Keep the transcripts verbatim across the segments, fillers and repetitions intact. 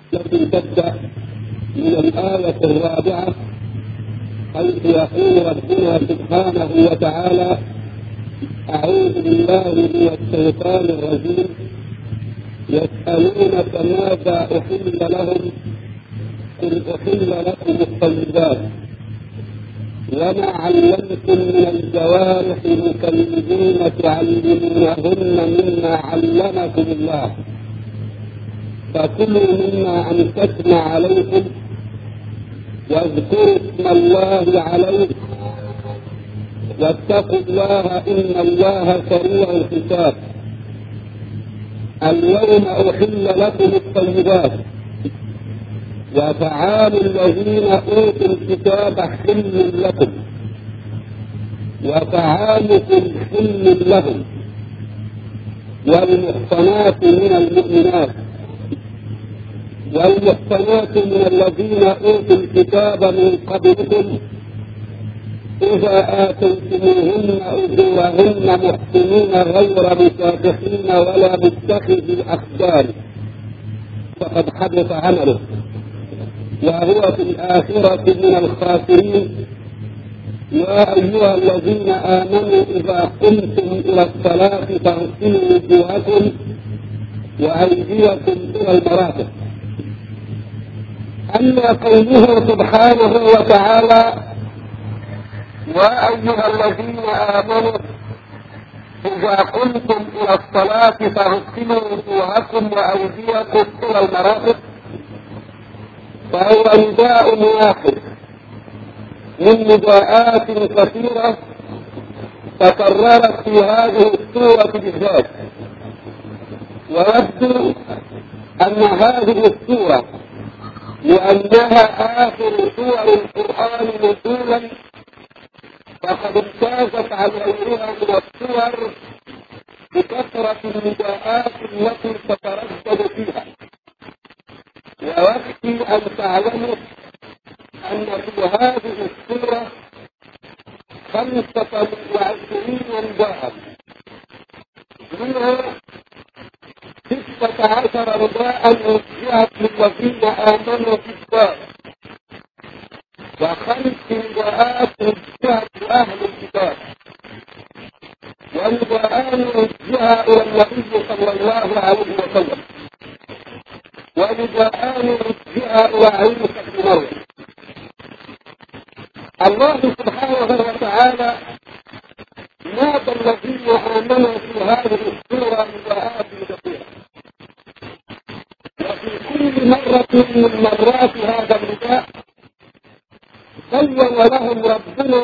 التي تبدأ من الآية الرابعة حيث يقول ربنا سبحانه وتعالى: أعوذ بالله من الشيطان الرجيم. يسألونك ماذا أحل لهم قل أحل لكم الطيبات وما علمتم من الجوارح مكلبين تعلمونهن مما علمكم الله فكلوا مما أمسكنا عليكم واذكروا اسم الله عليه واتقوا الله إن الله سريع الحساب. اليوم أحل لكم الطيبات وطعام الذين أوتوا الكتاب حل لكم وطعامكم حل لهم والمحصنات من المؤمنات والمحصنات من الذين أوتوا الكتاب من قبلكم إذا آتيتموهن أجورهن محسنين غير مسافحين ولا متخذي الأخدان فقد حدث عمله وهو في الآخرة من الخاسرين. يا أيها الذين آمنوا إذا قمتم إلى الصلاة فاغسلوا وجوهكم وأيديكم إلى المرافق. أما قوله سبحانه وتعالى: يا أيها الذين آمنوا إذا قمتم إلى الصلاة فاغسلوا وجوهكم وأيديكم إلى المرافق، فهو نداء واحد من نداءات كثيرة تكررت في هذه السورة بالذات. ويبدو أن هذه السورة لأنها آخر سور القرآن نزولا فقد امتازت عن غيرها من السور بكثرة النداءات التي تتردد فيها. ويكفي أن تعلموا أن في هذه السورة خمسة وعشرين نداء، منها ستة عشر نداء وجهت للذين آمنوا بالله وخمس نداءات وجهت لأهل الكتاب ونداءان وجهة إلى النبي صلى الله عليه وسلم ونداءان وجهة إلى عيسى بن مريم. الله سبحانه وتعالى نادى الذين آمنوا في هذه السورة نداءات كثيرة، وفي كل مرة من مرات هذا النداء بين لهم ربنا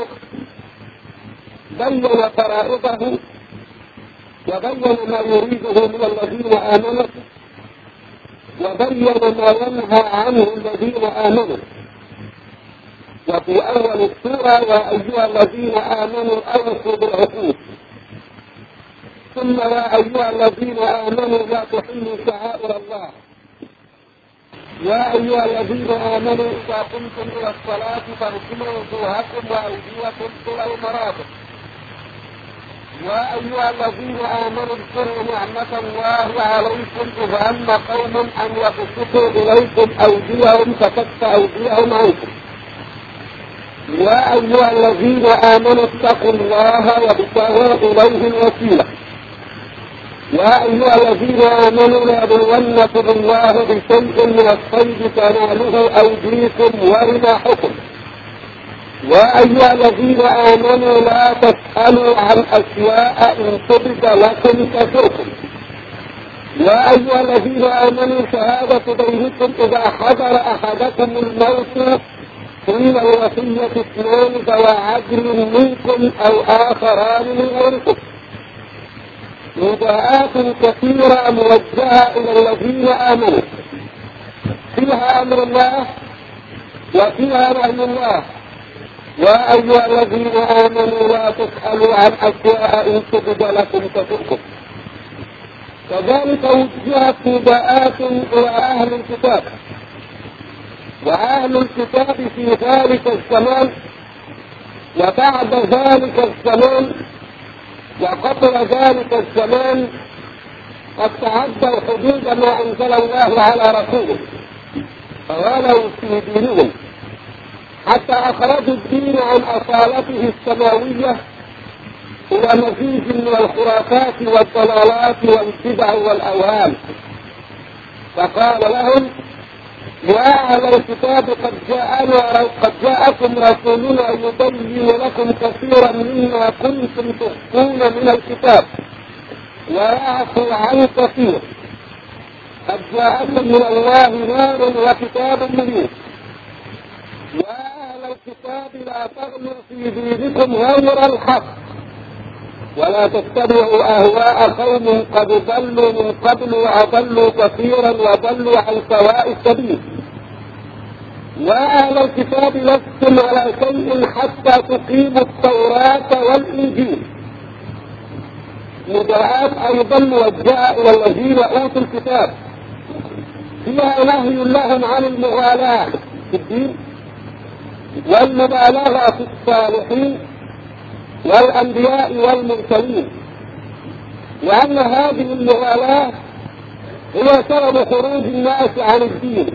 بين فرائضه وبين ما يريده من الذين آمنوا وبين ما ينهى عنه الذين آمنوا. وفي أول السورة: يا أيها الذين آمنوا أوفوا بالعقود، ثم يا أيها الذين آمنوا لا تحلوا شعائر الله، يا أيها الذين آمنوا إذا قمتم إلى الصلاة فاغسلوا وجوهكم وأيديكم إلى المرافق، يا أيها الذين آمنوا اذكروا نعمة الله عليكم إذ هم قوم أن يبسطوا إليكم أيديهم فكف أيديهم عنكم، يا أيها الذين آمنوا اتقوا الله وابتغوا إليه الوسيلة، يا أيها الذين آمنوا ليبلونكم الله بشيء من الصيد تناله أيديكم ورماحكم، يا أيها الذين آمنوا لا تسألوا عن أشياء إن تبد لكم تسؤكم، يا أيها الذين آمنوا شهادة بينكم إذا حضر أحدكم الموت حين الوصية اثنان ذوى عدل منكم أو آخران من غيركم. نداءات كثيرة موجهة إلى الذين آمنوا، فيها أمر الله وفيها نهي الله. يا أيها الذين آمنوا لا تسألوا عن أشياء إن تبد لكم تسؤكم. كذلك وجهت نداءات إلى أهل الكتاب، وأهل الكتاب في ذلك الزمان وبعد ذلك الزمان وقبل ذلك الزمان قد تعدوا حدود ما أنزل الله على رسوله، فغلوا في دينهم حتى أخرجوا الدين عن أصالته السماوية إلى مزيج من الخرافات والضلالات والبدع والأوهام. فقال لهم: يا أهل الكتاب قد جاءنا قد جاءكم رسولنا يبين لكم كثيرا مما كنتم تخفون من الكتاب ويعفو عن كثير. قد جاءكم من الله نور وكتاب مبين. يا أهل الكتاب لا تغلوا في دينكم غير الحق ولا تتبعوا أهواء قوم قد ضلوا من قبل وأضلوا كثيرا وضلوا عن سواء السبيل. يا أهل الكتاب لستم على شيء حتى تقيموا التوراة والإنجيل. نداءات أيضا موجهة إلى الذين أوتوا الكتاب فيها نهي لهم عن المغالاة في الدين والمبالغة في الصالحين والأنبياء والمرسلين، وأن هذه المغالاة هي سبب خروج الناس عن الدين.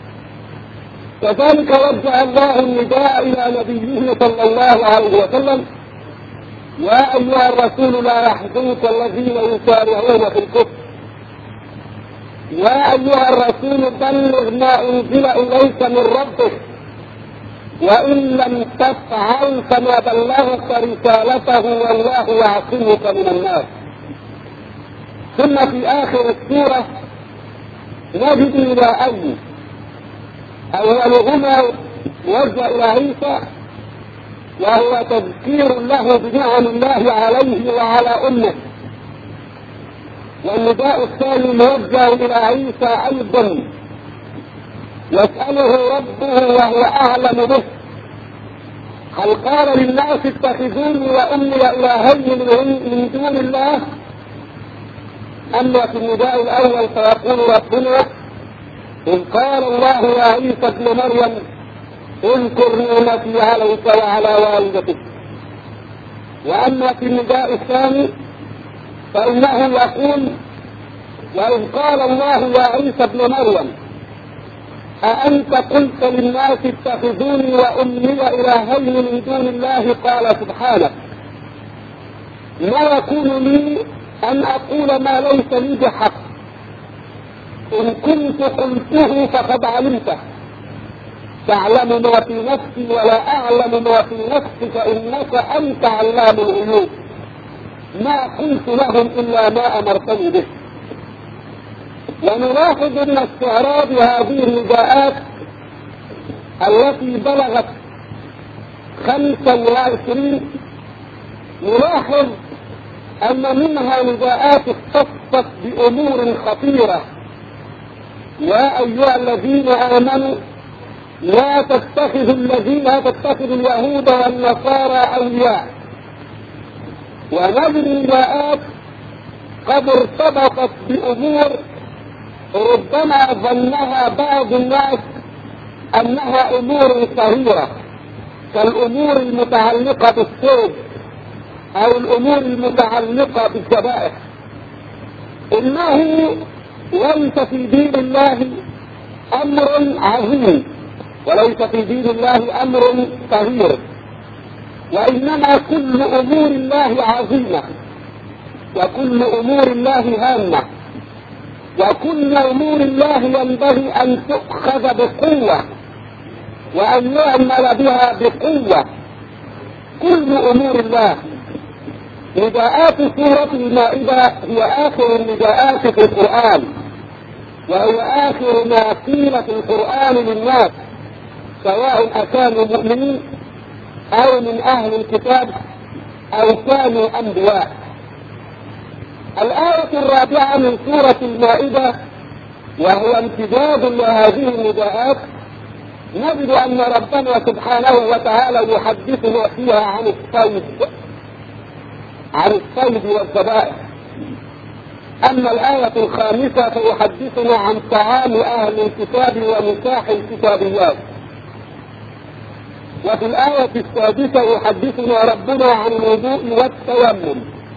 كذلك وجه الله النداء إلى نبيه صلى الله عليه وسلم: يا أيها الرسول لا يحزنك الذين يسارعون في الكفر. يا أيها الرسول بلغ ما أنزل إليك من ربك وإن لم تفعل فما بلغت رسالته والله يعصمك من الناس. ثم في آخر السورة نجد نداءين: أولهما وجه إلى عيسى وهو تذكير له بنعم الله عليه وعلى أمه، والنداء الثاني موجه إلى عيسى أيضا يسأله ربه وهو أعلم به: هل قال للناس اتخذوني وأمي إلهين من دون الله؟ أما في النداء الأول فيقول ربنا: إذ قال الله يا عيسى ابن مريم اذكر نعمتي عليك وعلى والدتك. وأما في النداء الثاني فإنه يقول: وإذ قال الله يا عيسى ابن مريم أأنت قلت للناس اتخذوني وأمي إلهين من دون الله؟ قال سبحانك ما يكون لي أن أقول ما ليس لي بحق، إن كنت قلته فقد علمته، تعلم ما في نفسي ولا أعلم ما في نفسك إنك أنت علام الغيوب. ما قلت لهم إلا ما أمرتني به. ونلاحظ أن استعراض هذه النداءات التي بلغت خمسا وعشرين نلاحظ أن منها نداءات اختصت بأمور خطيرة: يا أيها الذين آمنوا لا تتخذوا الذين لا تتخذوا اليهود والنصارى أولياء. ونجد نداءات قد ارتبطت بأمور ربما ظنها بعض الناس أنها أمور صغيرة، كالأمور المتعلقة بالصوم أو الأمور المتعلقة بالذبائح. إنه ليس في دين الله أمر عظيم وليس في دين الله أمر صغير، وإنما كل أمور الله عظيمة وكل أمور الله هامة، وكل أمور الله ينبغي أن تؤخذ بقوة وأن يعمل بها بقوة. كل أمور الله. نداءات سورة المائدة هي آخر النداءات في القرآن، وهي آخر ما قيل في القرآن للناس سواء أكانوا مؤمنين أو من أهل الكتاب أو كانوا أنبياء. الآية الرابعة من سورة المائدة وهو امتداد لهذه النداءات، نجد أن ربنا سبحانه وتعالى يحدثنا فيها عن الصيد عن الصيد والذبائح. أما الآية الخامسة فيحدثنا عن طعام أهل الكتاب ونكاح الكتابيات. وفي الآية السادسة يحدثنا ربنا عن الوضوء والتيمم.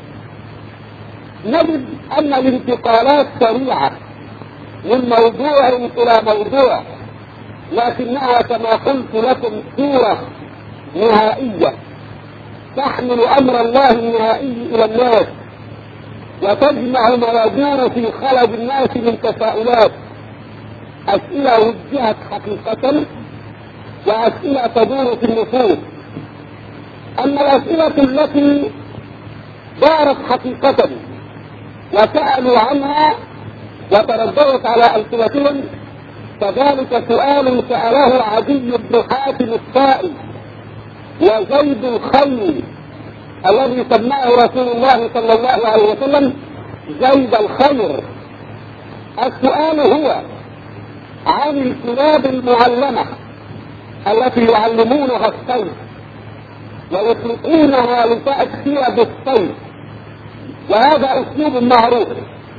نجد أن الانتقالات سريعة من موضوع إلى موضوع، لكنها كما قلت لكم صورة نهائية تحمل أمر الله النهائي إلى الناس، وتجمع ما يدور في خلد الناس من تساؤلات، أسئلة وجهت حقيقة وأسئلة تدور في النفوس. أما الأسئلة التي دارت حقيقة وسألوا عنها وترددت على ألسنتهم فذلك سؤال سأله عدي بن حاتم الطائي وزيد الخيل الذي سماه رسول الله صلى الله عليه وسلم زيد الخير. السؤال هو عن الكلاب المعلمة التي يعلمونها الصيد ويطلقونها لتأتي بالصيد، وهذا أسلوب معروف.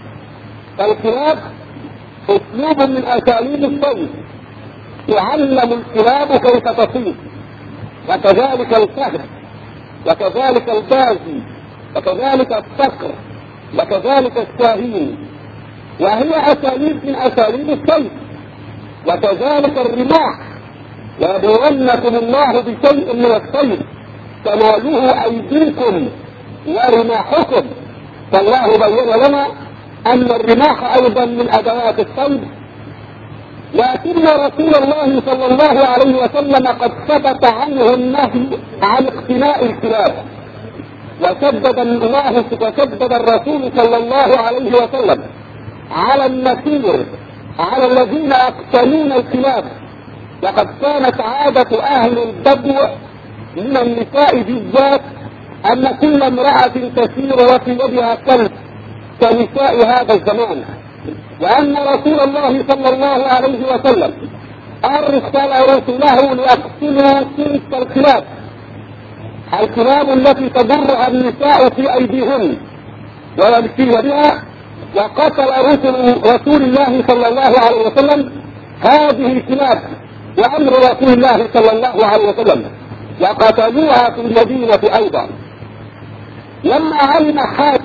فالكلاب أسلوب من أساليب الصيد، يعلم الكلاب كيف تصيد، وكذلك الفهد وكذلك البازي وكذلك الصقر وكذلك الشاهين، وهي أساليب من أساليب الصيد. وكذلك الرماح، ويبلونكم الله بشيء من الصيد تناله أيديكم ورماحكم، فالله بين لنا أن الرماح أيضا من أدوات الصيد. لكن رسول الله صلى الله عليه وسلم قد ثبت عنه النهي عن اقتناء الكلاب، وشدد الله وشدد الرسول صلى الله عليه وسلم على النكير على الذين يقتنون الكلاب. وقد كانت عادة أهل البدو من النساء بالذات أن كل امرأة تسير وفي يدها كلب كنساء هذا الزمان، وأن رسول الله صلى الله عليه وسلم أرسل رسله ليقتلوا تلك الكلاب الكلاب التي تضرها النساء في أيديهن ويمشين بها. وقتل رسل رسول الله صلى الله عليه وسلم هذه الكلاب وأمر رسول الله صلى الله عليه وسلم، وقتلوها في المدينة أيضا. لما علم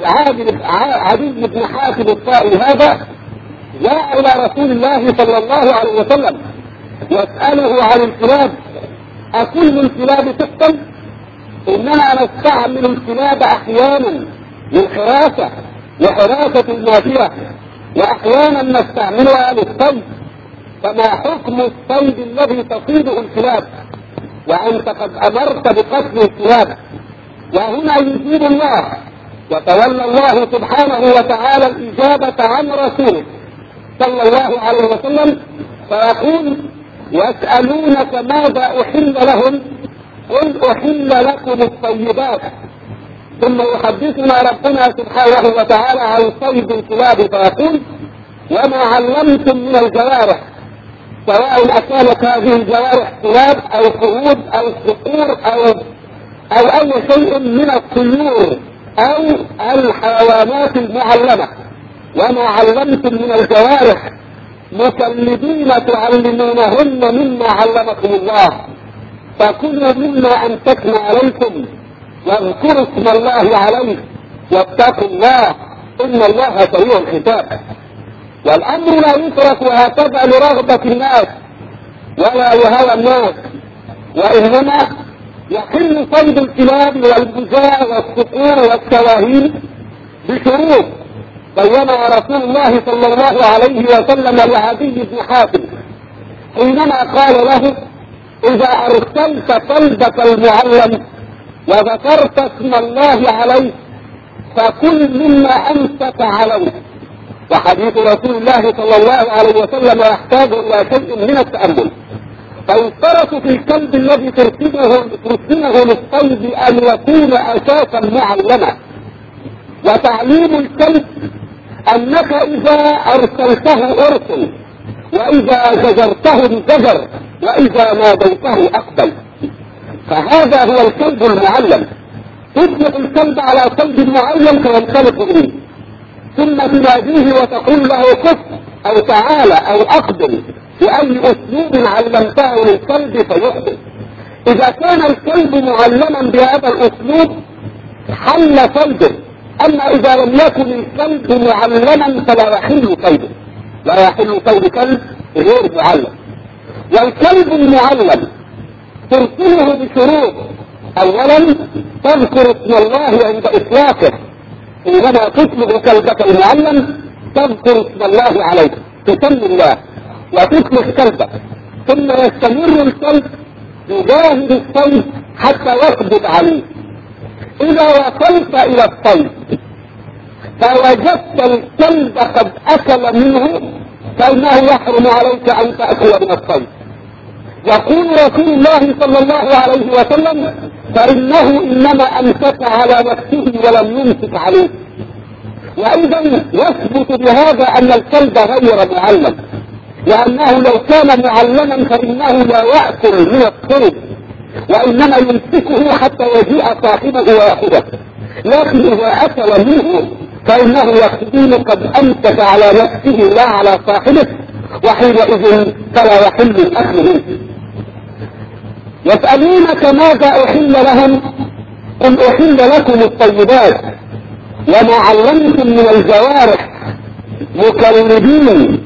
عدي بن حاتم الطائي هذا جاء إلى رسول الله صلى الله عليه وسلم يسأله عن الكلاب: أكل الكلاب تقتل؟ إننا نستعمل الكلاب أحيانا للحراسة وحراسة الماشية، وأحيانا نستعملها للصيد، فما حكم الصيد الذي تصيده الكلاب وأنت قد أمرت بقتل الكلاب؟ وهنا يجيب الله وتولى الله سبحانه وتعالى الإجابة عن رسوله صلى الله عليه وسلم فيقول: يسألونك ماذا أحل لهم؟ قل أحل لكم الطيبات. ثم يحدثنا ربنا سبحانه وتعالى عن صيد الكلاب فيقول: وما علمتم من الجوارح، سواء أكانت هذه الجوارح كلاب أو قرود أو صقور أو أو أي شيء من الطيور أو الحيوانات المعلمة، وما علمتم من الجوارح مكلبين تعلمونهن مما علمكم الله، فكلوا مما أمسكنا عليكم واذكروا اسم الله عليه واتقوا الله إن الله سريع الحساب. والأمر لا يترك هكذا لرغبة الناس ولا لهوى الناس، وإنما يحل صيد الكلاب والبزاء والصقور والشواهين بشروط بينها رسول الله صلى الله عليه وسلم لعدي بن حاتم حينما قال له: إذا أرسلت صيدك المعلم وذكرت اسم الله عليه فكل مما أمسك عليه. وحديث رسول الله صلى الله عليه وسلم يحتاج إلى شيء من التأمل. فيشترط في الكلب الذي ترسله ترسله للصيد أن يكون أساسا معلما. وتعليم الكلب أنك إذا أرسلته أرسل، وإذا زجرته انزجر، وإذا ناديته أقبل. فهذا هو الكلب المعلم. تطلق الكلب على صيد معين فينطلق إليه، ثم تناديه وتقول له كف أو تعالى أو أقبل بأي أسلوب علمته للكلب فيقبل. إذا كان الكلب معلما بهذا الأسلوب حل صيده. أما إذا لم يكن الكلب معلما فلا يحل صيده، لا يحل صيد كلب غير معلم. والكلب المعلم ترسله بشروط. اولا تذكر اسم الله عند اطلاقه، حينما تطلق كلبك المعلم تذكر اسم الله عليه، تسمي الله وتطلق كلبك، ثم يستمر الكلب يجاهد الصيد حتى يقبض عليه. اذا وصلت الى الصيد فوجدت الكلب قد اكل منه فانه يحرم عليك ان تاكل من الصيد. يقول رسول الله صلى الله عليه وسلم فانه انما امسك على نفسه ولم يمسك عليه. وايضا يثبت بهذا ان الكلب غير معلم، لانه لو كان معلما فانه لا ياكل من الصيد وانما يمسكه حتى يجيء صاحبه ويأخذه، لكن اذا اكل منه فانه يكون قد امسك على نفسه لا على صاحبه، وحينئذ فلا يحل الاكل منه. يسألونك ماذا احل لهم؟ قل احل لكم الطيبات وما علمتم من الجوارح مكلبين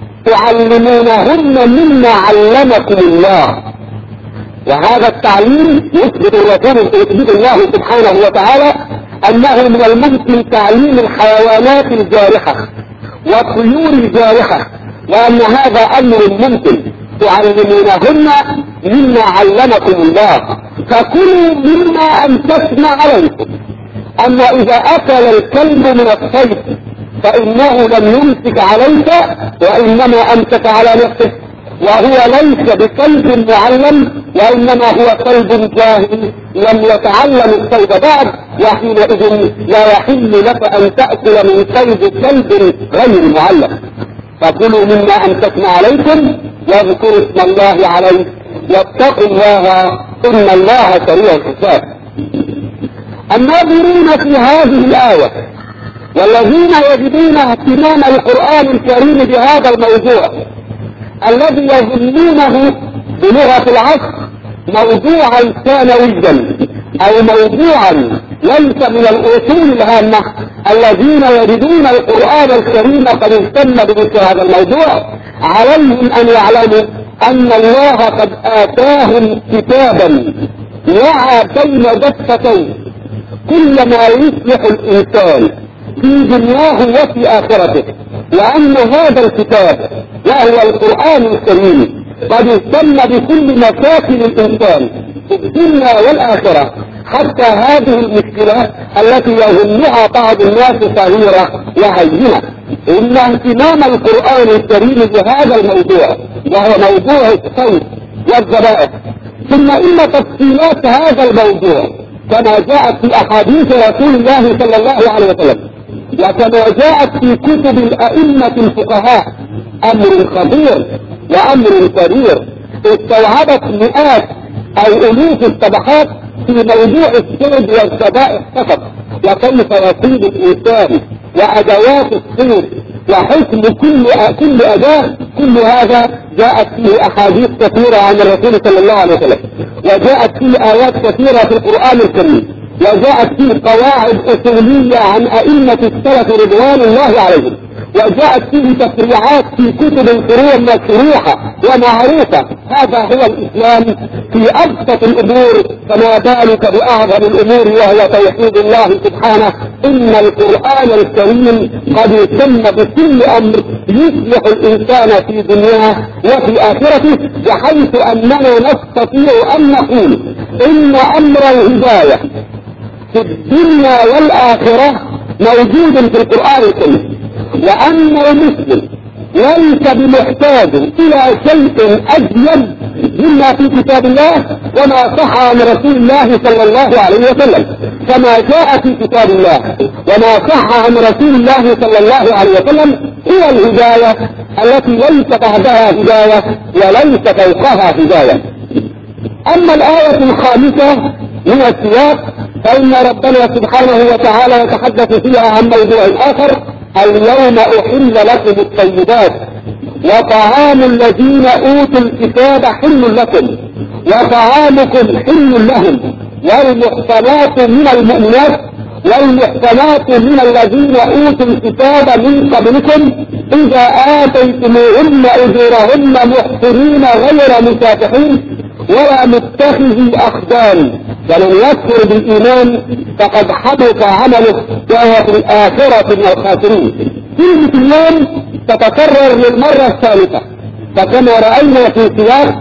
تعلمونهن مما علمكم الله. وهذا التعليم يثبت الرسول يثبت الله سبحانه وتعالى انه من الممكن تعليم الحيوانات الجارحة والطيور الجارحة، وان هذا امر ممكن تعلمونهن مما علمكم الله، فكلوا مما امسكنا عليكم. اما اذا اكل الكلب من الصيد فانه لم يمسك عليك وانما امسك على نفسه، وهو ليس بكلب معلم وانما هو كلب جاهل لم يتعلم الصيد بعد، وحينئذ لا يحل لك ان تأكل من صيد كلب غير معلم. فكلوا مما امسكنا عليكم واذكروا اسم الله عليه واتقوا الله ان الله سريع الحساب. الناظرون في هذه الآية والذين يجدون اهتمام القرآن الكريم بهذا الموضوع الذي يظنونه بلغة العصر موضوعا ثانويا او موضوعا ليس من الاصول الهامة، الذين يجدون القرآن الكريم قد اهتم بمثل هذا الموضوع عليهم ان يعلموا ان الله قد آتاهم كتابا وعى بين دفتين كل ما يصلح الانسان في دنياه وفي اخرته، وان هذا الكتاب وهو القرآن الكريم قد اهتم بكل مشاكل الانسان في الدنيا والاخرة، حتى هذه المشكلة التي يظنها بعض الناس صغيرة وهينة. ان اهتمام القرآن الكريم بهذا الموضوع وهو موضوع الصيد والذبائح، ثم ان تفصيلات هذا الموضوع كما جاءت في احاديث رسول الله صلى الله عليه وسلم وكما جاءت في كتب الائمة الفقهاء امر خطير وامر كبير، استوعبت مئات او الوف الصفحات في موضوع الصيد والذبائح فقط، وكيف يصيد الانسان وادوات الصيد وحكم كل كل اداة. كل هذا جاءت فيه احاديث كثيرة عن الرسول صلى الله عليه وسلم، وجاءت فيه ايات كثيرة في القرآن الكريم، وجاءت فيه قواعد اصولية عن ائمة السلف رضوان الله عليهم، وجاءت فيه تفريعات في كتب الفروع مشروحة ومعروفة. هذا هو الاسلام في ابسط الامور، فما بالك باعظم الامور وهو توحيد الله سبحانه. ان القرآن الكريم قد اهتم بكل امر يصلح الانسان في دنياه وفي اخرته، بحيث اننا نستطيع ان نقول ان امر الهداية في الدنيا والاخرة موجود في القرآن الكريم، وأن المسلم ليس بمحتاج إلى شيء أجمل مما في كتاب الله وما صح عن رسول الله صلى الله عليه وسلم. كما جاء في كتاب الله وما صح عن رسول الله صلى الله عليه وسلم هي الهداية التي ليس بعدها هداية وليس فوقها هداية. أما الآية الخامسة من السياق فإن ربنا سبحانه وتعالى يتحدث فيها عن موضوع آخر: اليوم أحل لكم الطيبات وطعام الذين أوتوا الكتاب حل لكم وطعامكم حل لهم والمحصنات من المؤمنات والمحصنات من الذين أوتوا الكتاب من قبلكم إذا آتيتموهن أجورهن محصنين غير مسافحين ولا متخذي أخدان، فمن يكفر بالإيمان فقد حبط عمله وهو في الآخرة من الخاسرين. كلمة اليوم تتكرر للمرة الثالثة، فكما رأينا في سياق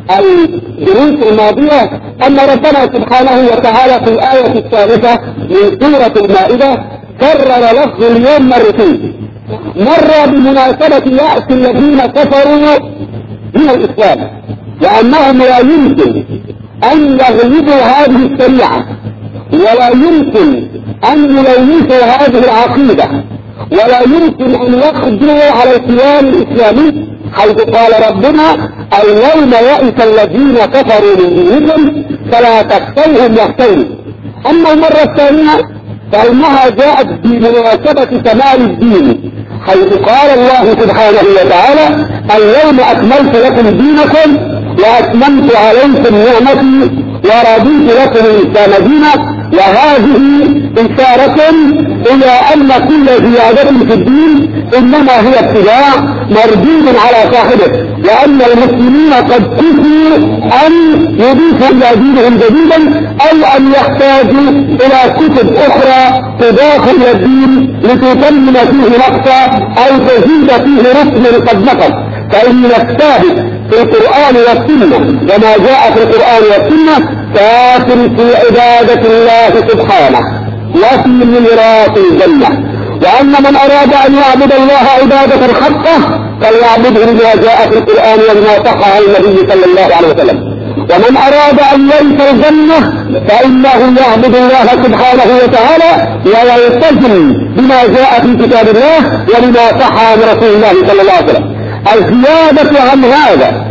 الدروس الماضية أن ربنا سبحانه وتعالى في الآية الثالثة من سورة المائدة كرر لفظ اليوم مرتين، مرة بمناسبة يأس الذين كفروا من الإسلام، لأنهم لا يمكن أن يغلبوا هذه الشريعة، ولا يمكن أن يلوثوا هذه العقيدة، ولا يمكن أن يقدروا على الكيان الإسلامي، حيث قال ربنا اليوم يئس الذين كفروا من دينكم فلا تخشوهم واخشوني. أما المرة الثانية فإنها جاءت بمناسبة كمال الدين، حيث قال الله سبحانه وتعالى اليوم أكملت لكم دينكم وأتممت عليكم نعمتي ورضيت لكم الإسلام دينا. وهذه إشارة إلى أن كل زيادة في الدين إنما هي ابتداع مردود على صاحبه، وأن المسلمين قد كفوا أن يضيفوا إلى دينهم جديدا أو أن يحتاجوا إلى كتب أخرى تضاف إلى الدين لتتمم فيه نقصا أو تزيد فيه رسم قد نقص. فإن الثابت في القرآن والسنة وما جاء في القرآن والسنة كاف في عبادة الله سبحانه وفي ميراث الجنة، وأن من أراد أن يعبد الله عبادة حقه فليعبده بما جاء في القرآن وما صح عن النبي صلى الله عليه وسلم. ومن أراد أن يرث الجنة فإنه يعبد الله سبحانه وتعالى ويلتزم بما جاء في كتاب الله وبما صح عن رسول الله صلى الله عليه وسلم. الزيادة عن هذا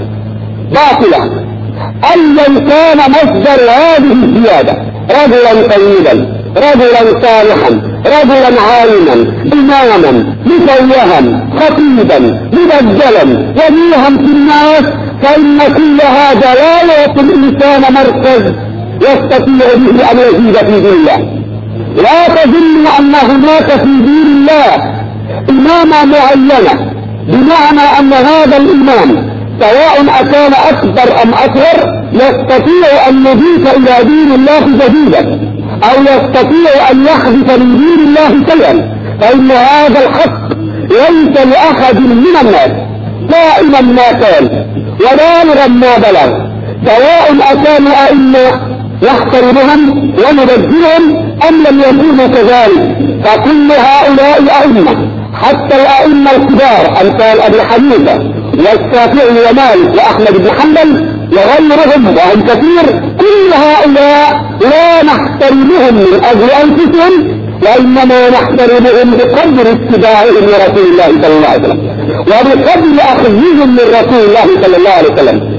باطلة. أيا كان مصدر هذه الزيادة، رجلا طيبا، رجلا صالحا، رجلا عالما، إماما، مسوها، خطيبا، مبجلا، وجيها في الناس، فإن كل هذا لا يعطي الإنسان مركز يستطيع به أن يزيد في دين الله. لا تظن أن هناك في دين الله إمامة معينة، بمعنى أن هذا الإمام سواء أكان أكبر أم أصغر يستطيع أن يضيف إلى دين الله جديدا أو يستطيع أن يحدث من دين الله شيئا، فإن هذا الحق ليس لأحد من الناس دائما ما كان وبالغا ما بلغ، سواء أكانوا أئمة يحترمهم ونبذلهم أم لم يكونوا كذلك، فكل هؤلاء أئمة حتى الأئمة الكبار أمثال أبي حنيفة والشافعي ومالك وأحمد بن حنبل وغيرهم وهم كثير، كل هؤلاء لا نحترمهم من أجل أنفسهم، وإنما نحترمهم بقدر اتباعهم لرسول الله صلى الله عليه وسلم وبقدر أخذهم من رسول الله صلى الله عليه وسلم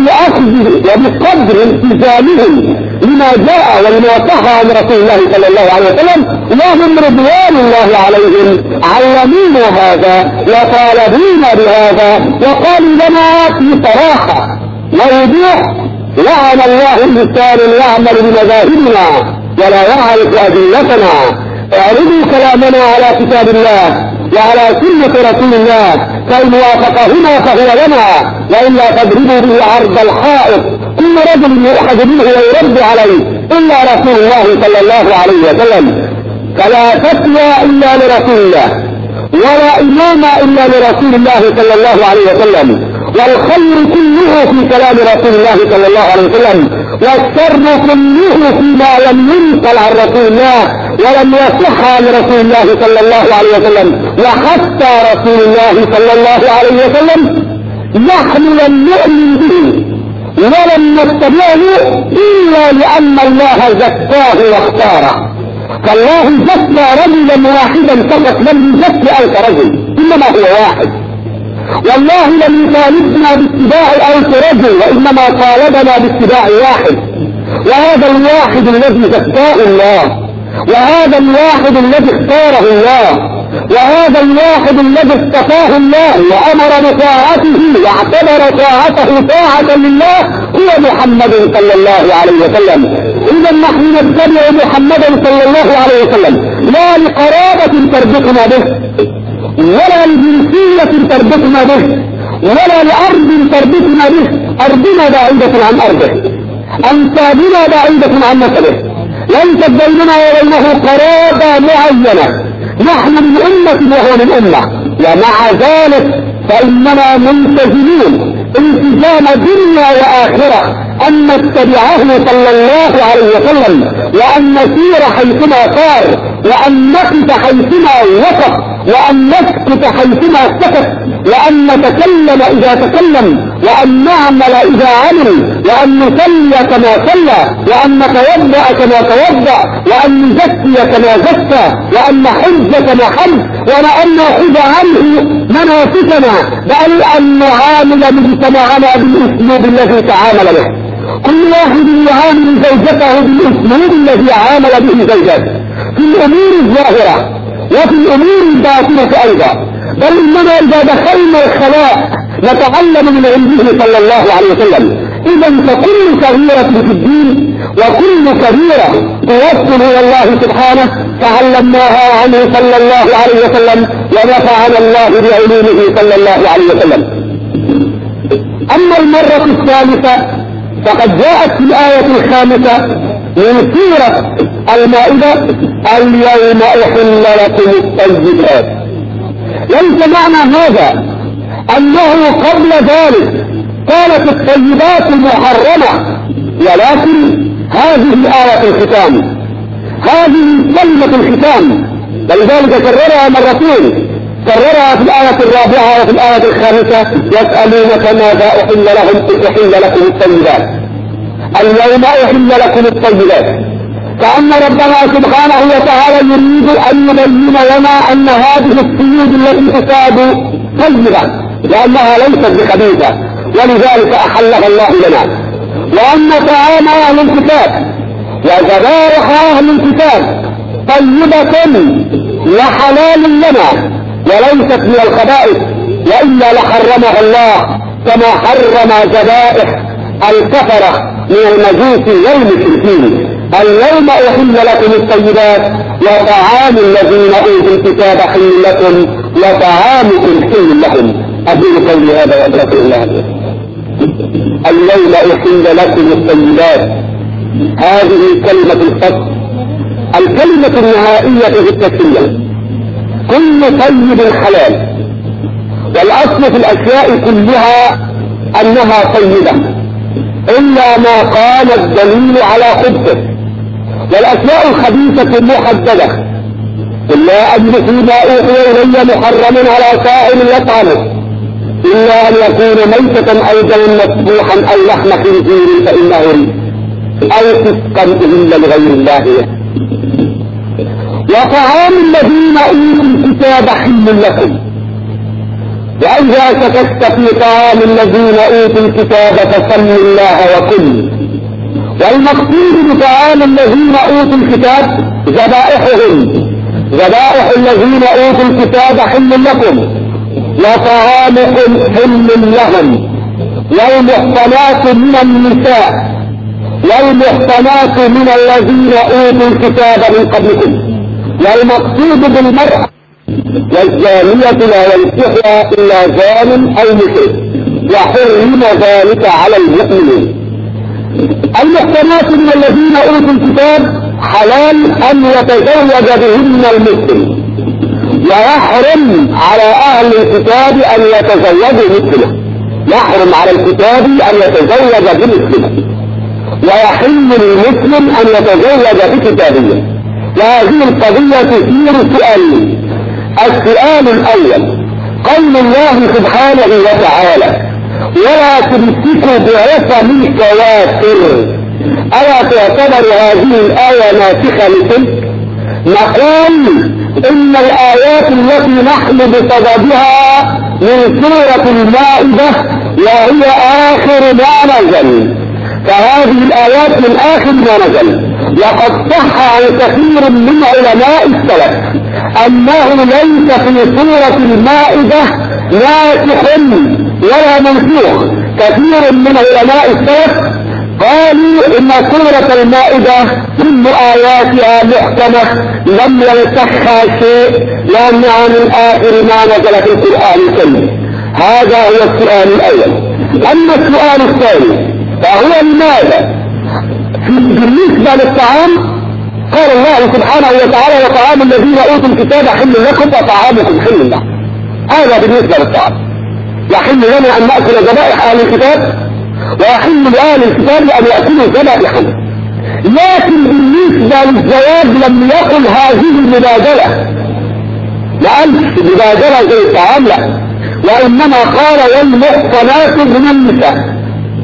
وبقدر التزامهم لما جاء ولما صح عن رسول الله صلى الله عليه وسلم، وهم رضوان الله عليهم علمونا هذا وطالبونا بهذا وقالوا لنا في صراحة ووضوح لعن الله الإنسان يعمل بمذاهبنا ولا يعرف أدلتنا. اعرضوا كلامنا على كتاب الله وعلى سنة رسول الله، فإن وافقهما فهو لنا وإلا تضربوا به عرض الحائط، كل رجل يؤخذ منه ويرد عليه إلا رسول الله صلى الله عليه وسلم. فلا فتوى إلا لرسول الله ولا إمام إلا لرسول الله صلى الله عليه وسلم، والخير كله في كلام رسول الله صلى الله عليه وسلم، والشر كله فيما لم ينقل عن رسول الله ولم يصح عن رسول الله صلى الله عليه وسلم. وحتى رسول الله صلى الله عليه وسلم نحن لم نؤمن به ولم نتبعه إلا لأن الله زكاه واختاره، فالله زكى رجلا واحدا فقط، لم يزكي ألف رجل إنما هو واحد. والله لم يطالبنا باتباع ألف رجل وإنما طالبنا باتباع واحد، وهذا الواحد الذي زكاه الله، وهذا الواحد الذي اختاره الله، وهذا الواحد الذي اصطفاه الله وأمر بطاعته واعتبر طاعته طاعة لله هو محمد صلى الله عليه وسلم. إذا نحن نتبع محمدا صلى الله عليه وسلم لا لقرابة تربطنا به ولا لجنسية تربطنا به، ولا لأرض تربطنا به. أرضنا بعيدة عن أرضه، أنسابنا بعيدة عن نسبه، ليست بيننا وبينه قرابة معينة. نحن من أمة وهو من أمة، ومع ذلك فإننا ملتزمون التزام دنيا وآخرة أن نتبعه صلى الله عليه وسلم، وأن نسير حيثما صار، وأن نقف حيثما وقف، وأن نسكت حيثما سكت، وأن نتكلم إذا تكلم، وأن نعمل إذا عمل، وأن نصلي كما صلى، وأن نتوضأ كما توضأ، وأن نزكي كما زكى، وأن نحج كما حج، وأن نأخذ عنه مناسكنا، بل أن نعامل مجتمعنا بالأسلوب الذي تعامل به. كل واحد يعامل زوجته بالأسلوب الذي عامل به زوجته في الأمور الظاهرة وفي الأمور الباطنة أيضا. بل إننا إذا دخلنا الخلاء نتعلم من عنده صلى الله عليه وسلم. إذا فكل صغيرة في الدين وكل كبيرة توصل إلى الله سبحانه تعلمناها عنه صلى الله عليه وسلم، ونفعنا الله بعلومه صلى الله عليه وسلم. أما المرة الثالثة فقد جاءت في الآية الخامسة من سورة المائدة: اليوم أحل لكم الطيبات. ليس معنى هذا أنه قبل ذلك كانت الطيبات محرمة، ولكن هذه آية الختام، هذه كلمة الختام، ولذلك كررها مرتين، كررها في الآية الرابعة وفي الآية الخامسة: يسألونك ماذا أحل لهم؟ أحل لكم الطيبات. اليوم أحل لكم الطيبات، كأن ربنا سبحانه وتعالى يريد أن يبين لنا أن هذه الصيود التي تصاد طيبة لأنها ليست بخبيثة، ولذلك أحلها الله لنا. وأن طعام أهل الكتاب وذبائح أهل الكتاب طيبة وحلال لنا وليست من الخبائث، وإلا لحرمها الله كما حرم ذبائح الكفرة من المجوس والمشركين. اليوم أحل لكم الطيبات وطعام الذين أوتوا الكتاب حل لكم وطعامكم حل لهم. أقول قولي هذا وأستغفر الله. اليوم أحل لكم الطيبات، هذه كلمة الفصل، الكلمة النهائية في التسمية. كل طيب حلال، والأصل في الأشياء كلها أنها طيبة إلا ما قال الدليل على خبثه، والأشياء الخبيثة محددة. إلا أجل فيما أوحي إلي محرم على سائر يطعمه إلا أن يكون ميتة أو دما مسفوحا أو لحم خنزير فإنه ريح أو فسقا إلا لغير الله. وطعام الذين أوتوا الكتاب حل لكم، وإذا سكت في طعام الذين أوتوا الكتاب فسم الله وكل. والمقصود بطعام الذين أوتوا الكتاب ذبائحهم، ذبائح الذين أوتوا الكتاب حل لكم وطعامكم حل لهم. والمحصنات من النساء والمحصنات من الذين أوتوا الكتاب من قبلكم. والمقصود بالمرأة والزانية لا ينكحها إلا زان أو مشرك، وحرم ذلك على المؤمنين. المحصنات من الذين أوتوا الكتاب حلال أن يتزوج بهن المسلم، ويحرم على أهل الكتاب أن يتزوجوا مسلمة. يحرم على الكتاب أن يتزوج بمسلمة، ويحل للمسلم أن يتزوج بكتابية. وهذه القضية تثير سؤالين. السؤال الأول: قول الله سبحانه وتعالى: ولا تمسكوا بعصم الكوافر، ألا تعتبر هذه الآية ناسخة لتلك؟ نقول إن الآيات التي نحن بصددها من سورة المائدة وهي آخر ما نزل، فهذه الآيات من آخر ما نزل. وقد صح عن كثير من علماء السلف أنه ليس في سورة المائدة ناسخ ولا منسوخ. كثير من علماء السلف قالوا إن سورة المائدة كل آياتها محكمة لم ينسخها شيء لأنها من آخر ما نزل في القرآن الكريم. هذا هو السؤال الأول. أما السؤال الثاني فهو لماذا بالنسبة للطعام قال الله سبحانه وتعالى وطعام الذين أوتوا الكتاب حل لكم وطعامكم حل لكم. هذا بالنسبة للطعام، يحل لنا أن نأكل ذبائح أهل الكتاب ويحل لأهل الكتاب أن يأكلوا ذبائحهم. لكن بالنسبة للزواج لم يقل هذه المبادلة، ما قالش مبادلة زي الطعام، لا، وإنما قال والمحصنات من النساء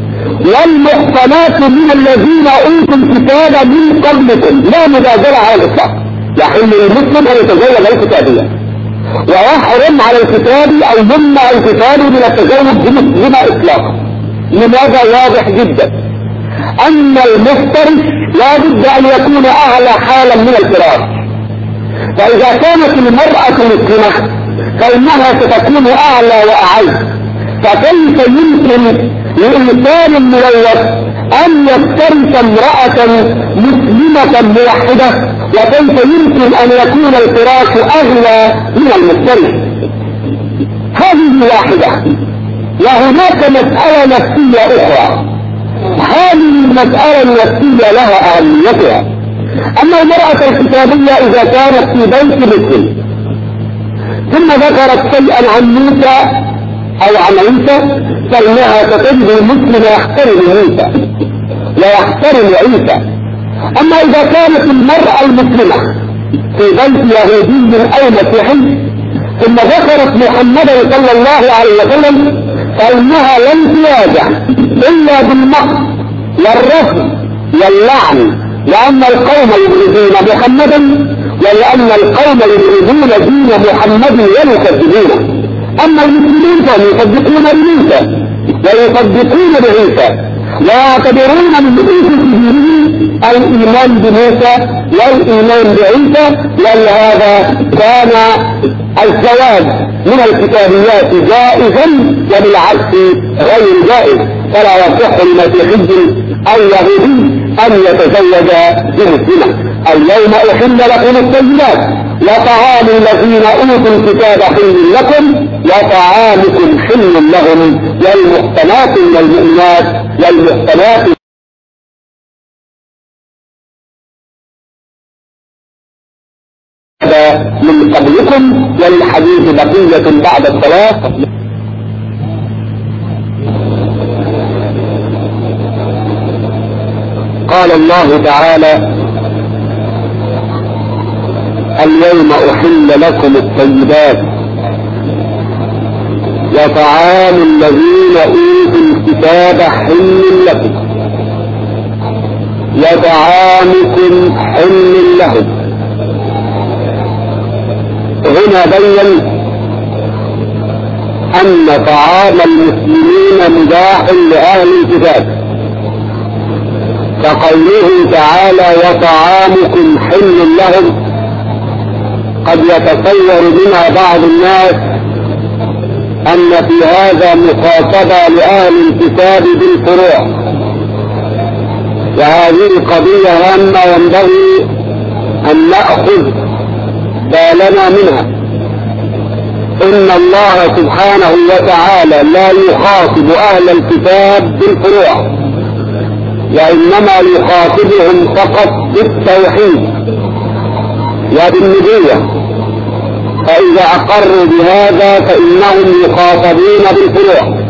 والمحصنات من الذين أوتوا الكتاب من قبلكم، لا مبادلة على الإطلاق. يحل للمسلم أن يتزوج الكتابية ويحرم على الكتاب أو يمنع الكتاب من التزوج بمسلمة إطلاقا. لماذا؟ واضح جدا أن المفترس لا بد أن يكون أعلى حالا من الفراش، فإذا كانت المرأة مسلمة فإنها ستكون أعلى وأعز، فكيف يمكن لإنسان ملوث أن يفترس امرأة مسلمة موحدة، وكيف يمكن أن يكون الفراش أغلى من المفترس؟ هذه واحدة. وهناك مسألة نفسية أخرى، هذه المسألة النفسية لها أهميتها. أما المرأة الكتابية إذا كانت في بيت مسلم ثم ذكرت شيئا عن موسى أو عن عيسى فإنها تجد المسلم يحترم موسى ويحترم عيسى. أما إذا كانت المرأة المسلمة في بيت يهودي أو مسيحي ثم ذكرت محمدا صلى الله عليه وسلم فإنها لن تواجه إلا بالمقت والرفض واللعن، لأن القوم يبغضون محمدا ولأن القوم يبغضون دين محمد ويكذبونه. أما المسلمين فهم يصدقون بعيسى ويصدقون بعيسى ويعتبرون من أسس دينهم الإيمان بموسى والإيمان بعيسى، ولهذا كان الزواج من الكتابيات جائزا وبالعكس غير جائز، فلا يصح لمسيحي أو يهودي أن يتزوج بمسلمة. اليوم أحل لكم الطيبات وطعام الذين أوتوا الكتاب حل لكم وطعامكم حل لهم والمحصنات من المؤمنات والمحصنات من قبلكم. وللحديث بقية بعد الصلاة. قال الله تعالى اليوم أحل لكم الطيبات وطعام الذين أوتوا الكتاب حل لكم وطعامكم حل لهم. هنا بين أن طعام المسلمين مباح لأهل الكتاب، فقوله تعالى وطعامكم حل لهم قد يتصور منها بعض الناس أن في هذا مخاطبة لأهل الكتاب بالفروع، وهذه قضية هامة ينبغي أن نأخذ بالنا منها. إن الله سبحانه وتعالى لا يخاطب أهل الكتاب بالفروع، وإنما يخاطبهم فقط بالتوحيد وبالنبوة، فإذا أقروا بهذا فإنهم يخاطبون بالفروع.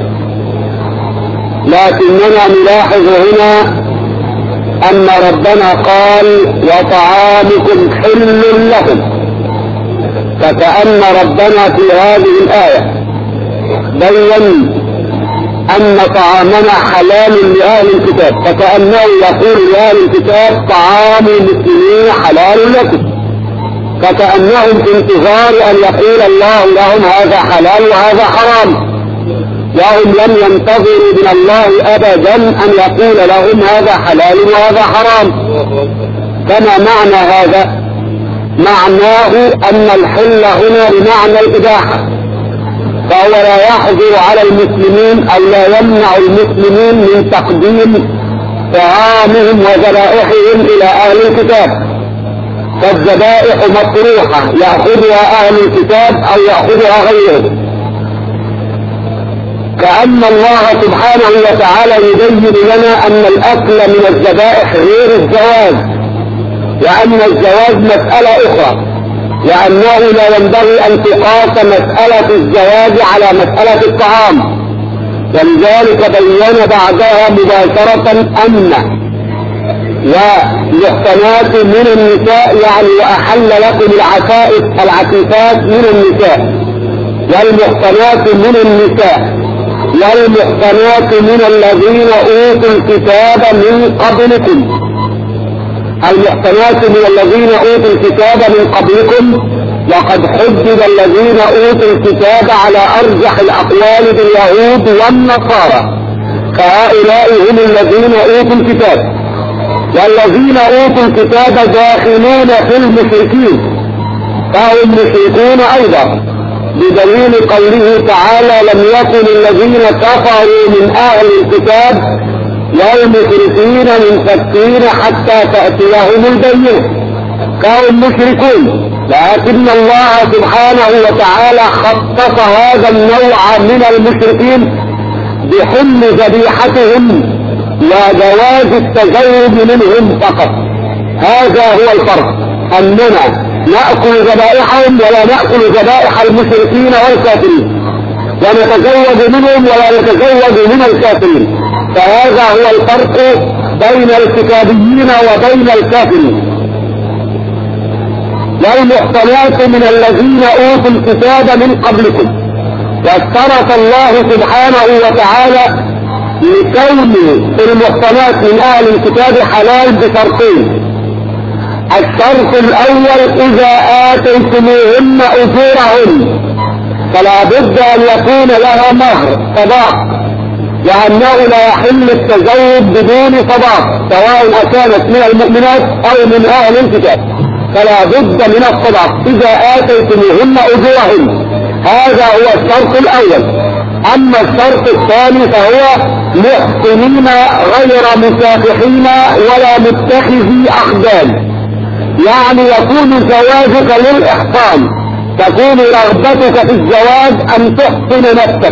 لكننا نلاحظ هنا أن ربنا قال وطعامكم حل لهم، فكأن ربنا في هذه الآية بين أن طعامنا حلال لأهل الكتاب، فكأنه يقول لأهل الكتاب طعام المسلمين حلال لكم، فكأنهم في انتظار أن يقول الله لهم هذا حلال وهذا حرام، وهم لم ينتظروا من الله أبدا أن يقول لهم هذا حلال وهذا حرام. فما معنى هذا؟ معناه أن الحل هنا بمعنى الإباحة، فهو لا يحظر على المسلمين أو لا يمنع المسلمين من تقديم طعامهم وذبائحهم إلى أهل الكتاب، فالذبائح مطروحة يأخذها أهل الكتاب أو يأخذها غيرهم، كأن الله سبحانه وتعالى يبين لنا أن الأكل من الذبائح غير الزواج، وأن الزواج مسألة أخرى، وأنه لا ينبغي أن تقاس مسألة الزواج على مسألة الطعام. ولذلك بين بعدها مباشرة أن والمحصنات من النساء، يعني وأحل لكم العفائف العفيفات من النساء، والمحصنات من النساء والمحصنات من الذين أوتوا الكتاب من قبلكم، المحصنات من الذين أوتوا الكتاب من قبلكم، وقد حدد الذين أوتوا الكتاب على أرجح الأقوال باليهود والنصارى، فهؤلاء هم الذين أوتوا الكتاب، والذين أوتوا الكتاب داخلون في المشركين، فهم مشركون أيضا، بدليل قوله تعالى: لم يكن الذين كفروا من أهل الكتاب والمشركين منفكين حتى تأتيهم البينة، فهم مشركون، لكن الله سبحانه وتعالى خصص هذا النوع من المشركين بحل ذبيحتهم وجواز التزوج منهم فقط. هذا هو الفرق، أننا نأكل ذبائحهم ولا نأكل ذبائح المشركين والكافرين، ونتزوج منهم ولا نتزوج من الكافرين، فهذا هو الفرق بين الكتابيين وبين الكافرين. والمحصنات من الذين أوتوا الكتاب من قبلكم، واشترط الله سبحانه وتعالى لكون المحصنات من أهل الكتاب حلال بشرطين: الشرط الأول إذا آتيتموهن أجورهن فلا بد أن يكون لها مهر صداق، وأنه لا يحل التزوج بدون صداق سواء أكانت من المؤمنات أو من أهل الكتاب، فلا بد من الصداق إذا آتيتموهن أجورهن. هذا هو الشرط الأول. أما الشرط الثاني فهو محصنين غير مسافحين ولا متخذي أخدان، يعني يكون زواجك للإحصان، تكون رغبتك في الزواج أن تحصن نفسك.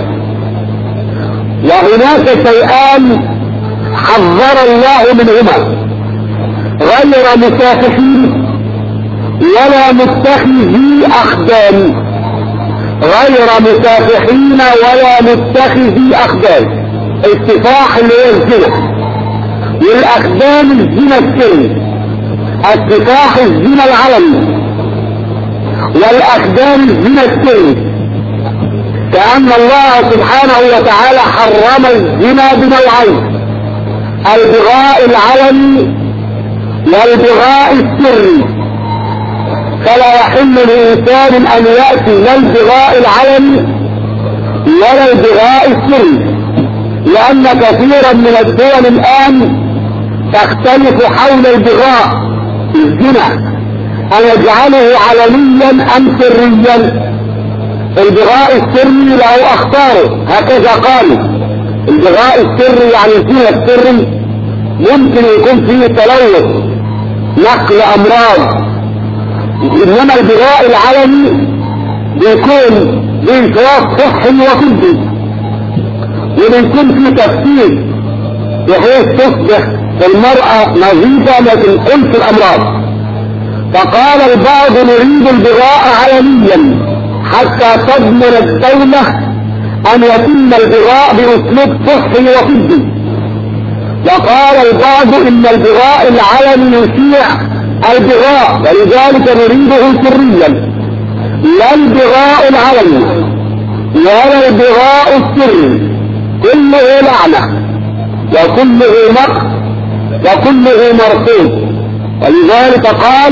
وهناك شيئان حذر الله منهما: غير مسافحين ولا متخذي أخدان. غير مسافحين ولا متخذي أخدان، السفاح اللي هو الزنا، والأخدان الزنا السري، السفاح الزنا العلني، والأخدان الزنا السري، كأن الله سبحانه وتعالى حرم الزنا بنوعين: البغاء العلني والبغاء السري. فلا يحل لإنسان أن يأتي لا البغاء العلني ولا البغاء السري، لأن كثيرا من الدول الآن تختلف حول البغاء الزنا، أن يجعله علنيا أم سريا. البغاء السري له أخطاره، هكذا قالوا: البغاء السري يعني الزنا السري ممكن يكون فيه تلوث، نقل أمراض، إنما البغاء العلني بيكون بإنشراف صحي وطبي، وبيكون فيه تفسير بحيث تصبح المرأة نظيفة ما تنقلش الأمراض. فقال البعض: نريد البغاء علنيا حتى تضمن الدولة أن يتم البغاء بأسلوب صحي وطبي. وقال البعض: إن البغاء العلني يشيع البغاء، ولذلك نريده سريا. لا البغاء العلني ولا البغاء السري، كله لعنة وكله مقت وكله مرفوض. ولذلك قال: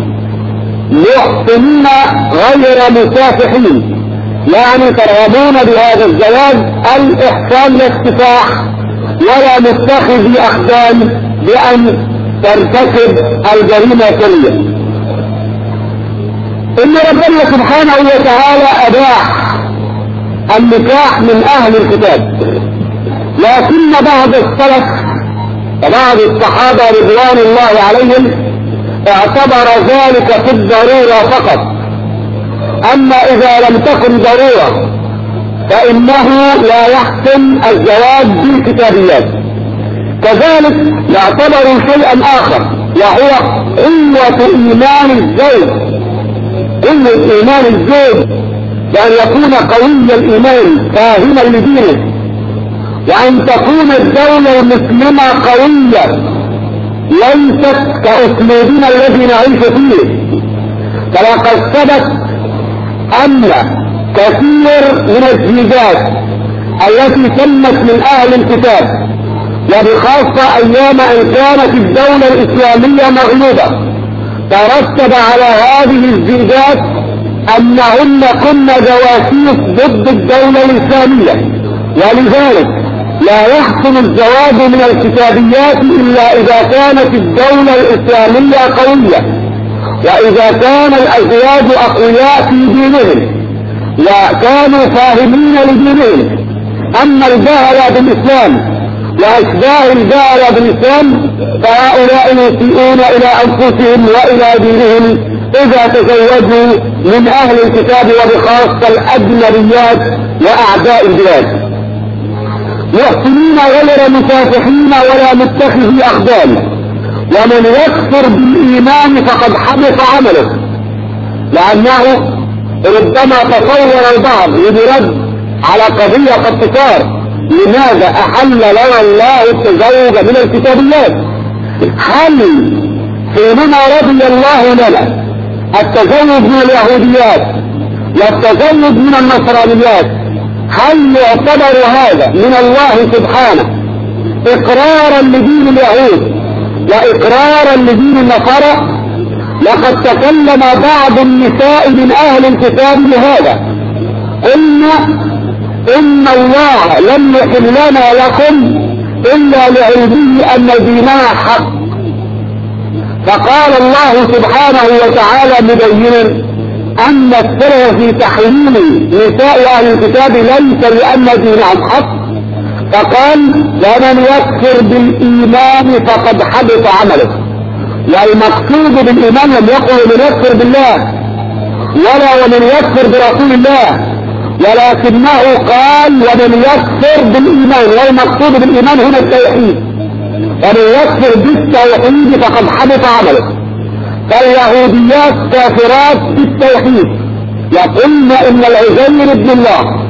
محصنين غير مسافحين، يعني ترغبون بهذا الزواج الإحسان للسفاح، ولا متخذي أخدان بأن ترتكب الجريمة سرية. إن ربنا سبحانه وتعالى أباح النكاح من أهل الكتاب، لكن بعض السلف وبعض الصحابة رضوان الله عليهم اعتبر ذلك في الضرورة فقط، أما إذا لم تكن ضرورة فإنه لا يحسن الزواج بالكتابيات. كذلك يعتبر شيئا آخر وهو قوة إيمان الزوج، قوة إيمان الزوج بأن يكون قوي الإيمان فاهما لدينه، وأن تكون الدولة المسلمة قوية ليست كأسلوبنا الذي نعيش فيه. فلقد ثبت أن كثير من الزيجات التي تمت من أهل الكتاب، وبخاصة أيام أن كانت الدولة الإسلامية مغلوبة، ترتب على هذه الزيجات أنهن كن جواسيس ضد الدولة الإسلامية، ولذلك لا يحسن الزواج من الكتابيات إلا إذا كانت الدولة الإسلامية قوية، وإذا كان الأزواج أقوياء في دينهم وكانوا فاهمين لدينهم. أما الجهل بالإسلام وأشباه الجهل بالإسلام فهؤلاء يسيئون إلى أنفسهم وإلى دينهم إذا تزوجوا من أهل الكتاب، وبخاصة الأجنبيات وأعداء البلاد، محسنين غير مسافحين ولا متخذي أخدان. ومن يكفر بالإيمان فقد حبط عمله، لأنه ربما تصور البعض يرد على قضية قد تثار: لماذا أحل لنا الله التزوج من الكتابيات؟ هل حينما رضي الله لنا التزوج من اليهوديات والتزوج من النصرانيات هل يعتبر هذا من الله سبحانه إقرارا لدين اليهود وإقرارا لدين النصارى؟ لقد تكلم بعض النساء من أهل الكتاب بهذا، قلنا إن الله لم يحل لنا لكم إلا لعلمه أن ديننا حق. فقال الله سبحانه وتعالى مبينا أن السر في تحليل نساء أهل الكتاب ليس لأن دينهم حق، فقال: ومن يكفر بالإيمان فقد حبط عمله. والمقصود بالإيمان لم يقل من يكفر بالله ولا ومن يكفر برسول الله، ولكنه قال ومن يكفر بالإيمان، والمقصود بالإيمان هنا التوحيد. ومن يكفر بالتوحيد فقد حبط عمله. فاليهوديات كافرات بالتوحيد يقولن إن العزير ابن الله،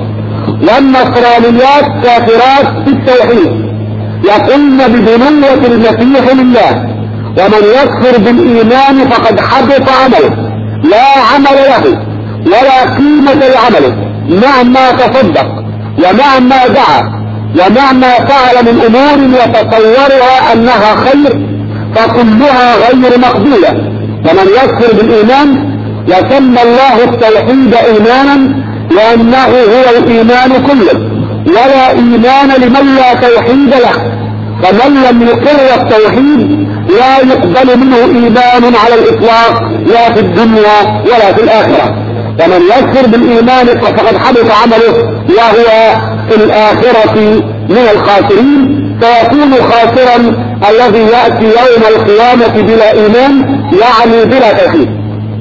والنصرانيات كافرات بالتوحيد يقولن ببنوة المسيح لله. ومن يكفر بالإيمان فقد حبط عمله، لا عمل له ولا قيمة لعمله، مهما تصدق ومهما دعا ومهما فعل من أمور يتصورها أنها خير فكلها غير مقبولة. ومن يكفر بالإيمان يسمى الله التوحيد إيمانا لأنه هو الإيمان كله، ولا إيمان لمن لا توحيد له. فمن لم يقر التوحيد لا يقبل منه إيمان على الإطلاق، لا في الدنيا ولا في الآخرة. ومن يكفر بالإيمان فقد حبط عمله وهو في الآخرة من الخاسرين. فيكون خاسرا الذي يأتي يوم القيامة بلا إيمان، يعني بلا توحيد.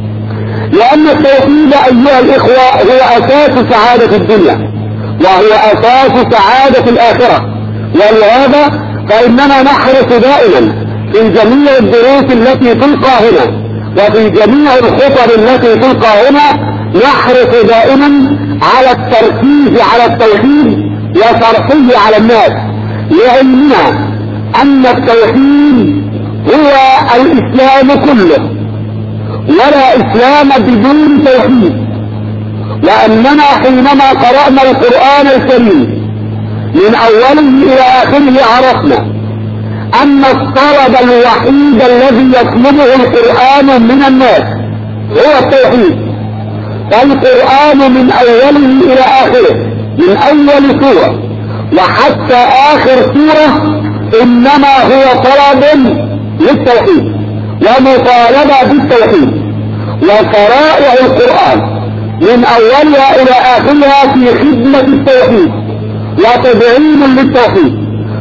لأن التوحيد أيها الإخوة هو أساس سعادة الدنيا وهو أساس سعادة الآخرة. ولهذا فإننا نحرص دائما في جميع الدروس التي تلقى هنا وفي جميع الخطب التي تلقى هنا نحرص دائما على التركيز على التوحيد وشرحه على الناس، لعلمنا أن التوحيد هو الإسلام كله، ولا إسلام بدون توحيد. لأننا حينما قرأنا القرآن الكريم من أوله إلى آخره عرفنا أن الطلب الوحيد الذي يطلبه القرآن من الناس هو التوحيد. فالقرآن من أوله إلى آخره، من أول سورة وحتى آخر سورة، إنما هو طلب للتوحيد ومطالبة بالتوحيد. وشرائع القرآن من أولها إلى آخرها في خدمة التوحيد وتدعيم للتوحيد.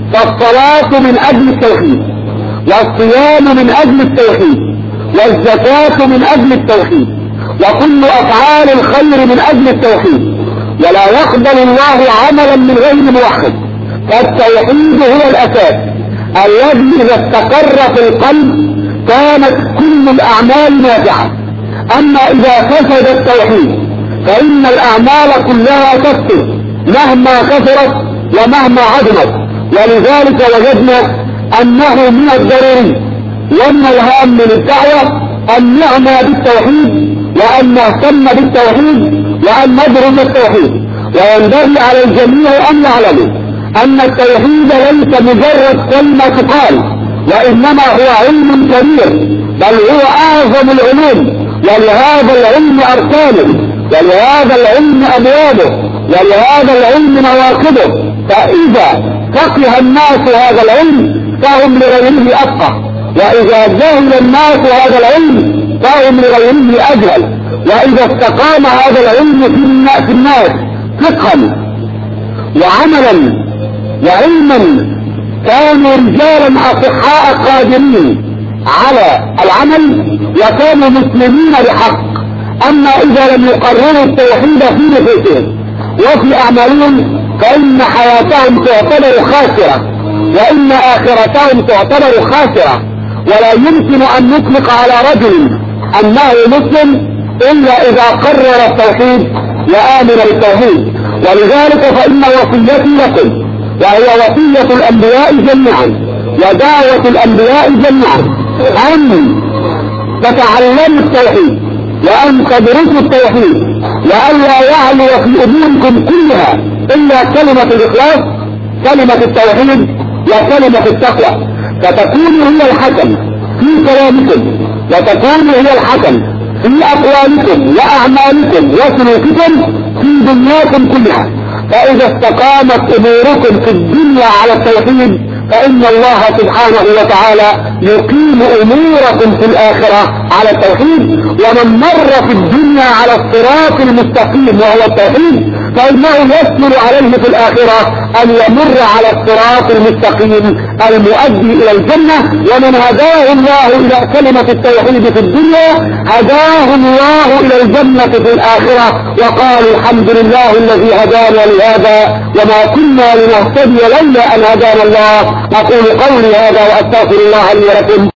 فالصلاة من أجل التوحيد، والصيام من أجل التوحيد، والزكاة من أجل التوحيد، وكل أفعال الخير من أجل التوحيد، ولا يقبل الله عملا من غير موحد. فالتوحيد هو الأساس الذي إذا استقر في القلب كانت كل الأعمال نافعة. أما إذا فسد التوحيد فإن الأعمال كلها تفسد مهما كثرت ومهما عظمت. ولذلك وجدنا أنه من الضروري ومن الهام للدعوة أن نعمى بالتوحيد، وأن نهتم بالتوحيد، وأن ندرس التوحيد. وينبغي على الجميع أن يعلموا أن التوحيد ليس مجرد كلمة تقال، وإنما هو علم كبير، بل هو أعظم العلوم، ولهذا العلم أركانه، ولهذا العلم أبوابه، ولهذا العلم مواقبه. فإذا فقه الناس هذا العلم فهم لغيره أفقه، وإذا جهل الناس هذا العلم فهم لغيره أجهل. وإذا استقام هذا العلم في الناس فقها وعملا وعلما كانوا رجالا أصحاء قادرين على العمل وكانوا مسلمين بحق. أما إذا لم يقرروا التوحيد في نفوسهم وفي أعمالهم فإن حياتهم تعتبر خاسرة، وإن آخرتهم تعتبر خاسرة. ولا يمكن أن نطلق على رجل أنه مسلم إلا إذا قرر التوحيد وآمن بالتوحيد. ولذلك فإن وصيتي لكم، وهي وصية الأنبياء جميعا ودعوة الأنبياء جميعا، أن تتعلموا التوحيد وأن تدرسوا التوحيد، وألا يعلو في أموركم كلها إلا كلمة الإخلاص، كلمة التوحيد وكلمة التقوى، فتكون هي الحكم في كلامكم، وتكون هي الحكم في أقوالكم وأعمالكم وسلوككم في دنياكم كلها. فإذا استقامت أموركم في الدنيا على التوحيد فإن الله سبحانه وتعالى يقيم أموركم في الآخرة على التوحيد. ومن مر في الدنيا على الصراط المستقيم وهو التوحيد فإنه يسهل عليه في الآخرة أن يمر على الصراط المستقيم المؤدي إلى الجنة. ومن هداه الله إلى كلمة التوحيد في الدنيا هداه الله إلى الجنة في الآخرة. وقالوا الحمد لله الذي هدانا لهذا وما كنا لنهتدي لولا أن هدانا الله. أقول قولي هذا وأستغفر الله لي ولكم.